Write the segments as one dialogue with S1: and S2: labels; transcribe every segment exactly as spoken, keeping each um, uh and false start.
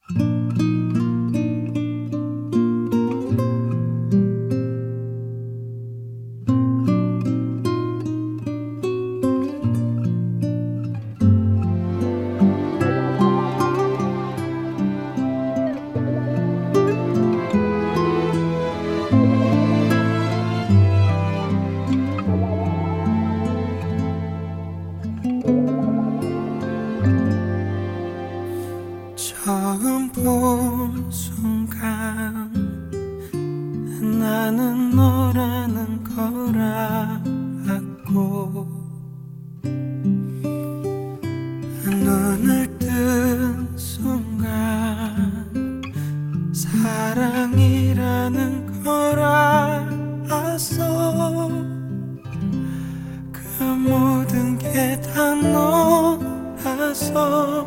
S1: 처음 본 순간 나는 너라는 걸 알았고, 눈을 뜬 순간 사랑이라는 걸 알았어. 그 모든 게 다 너라서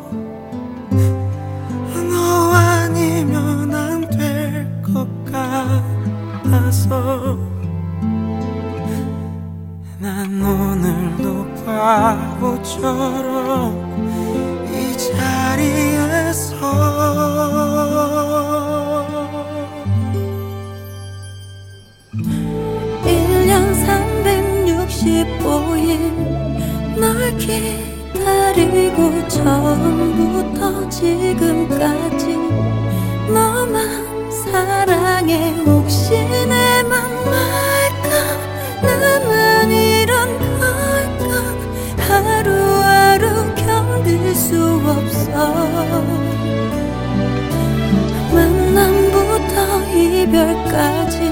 S1: 너 아니면 안 될 것 같아서 난 오늘도 바보처럼 이 자리에서
S2: 일 년 삼백육십오 일 널 기다리고 처음부터 지금까지 너만 사랑해. 혹시 내 맘 알까? 나만 이런 걸까? 하루하루 견딜 수 없어. 만남부터 이별까지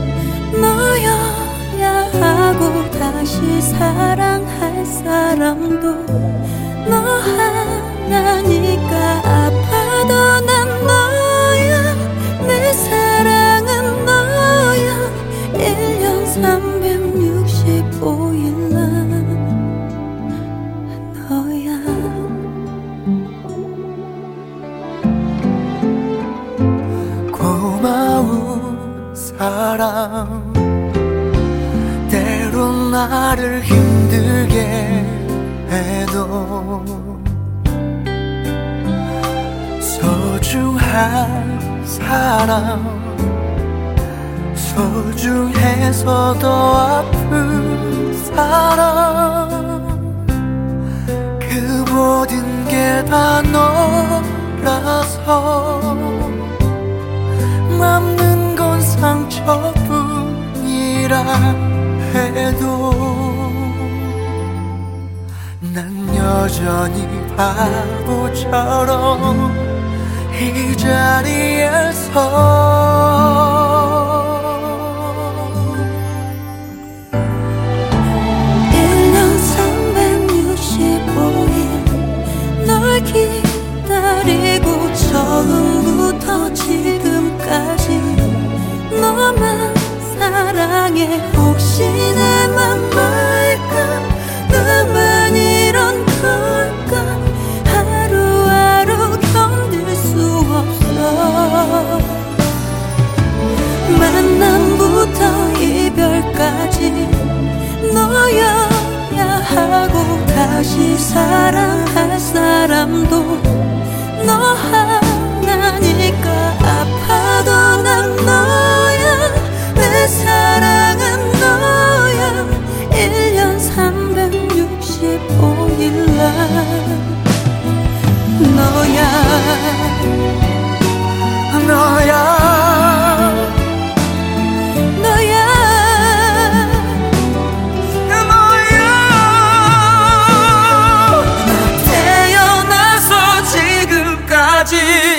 S2: 너여야 하고, 다시 사랑할 사람도 너 하나니까. 아파도 난 너야, 내 사랑은 너야. 일 년 삼백육십오 일 난 너야.
S1: 고마운 사랑, 때론 나를 힘들게 해도 소중한 사람, 소중해서도 아픈 사람, 그 모든 게 다 너라서 남는 건 상처뿐이라 해도 난 여전히 바보처럼 이 자리에서
S2: 일 년 삼백육십오 일 널 기다리고 처음부터 지금까지 너만 사랑해. 혹시 내 맘 알까? 나만 이런 걸까? 하루하루 견딜 수 없어. 만남부터 이별까지 너여야 하고, 다시 사랑할 사람도 너 하나니까. 아파도 난 너야, 내 사랑은 너야. 일 년 삼백육십오 일 난 너야,
S1: 너야,
S2: 너야,
S1: 너야. 나 태어나서 지금까지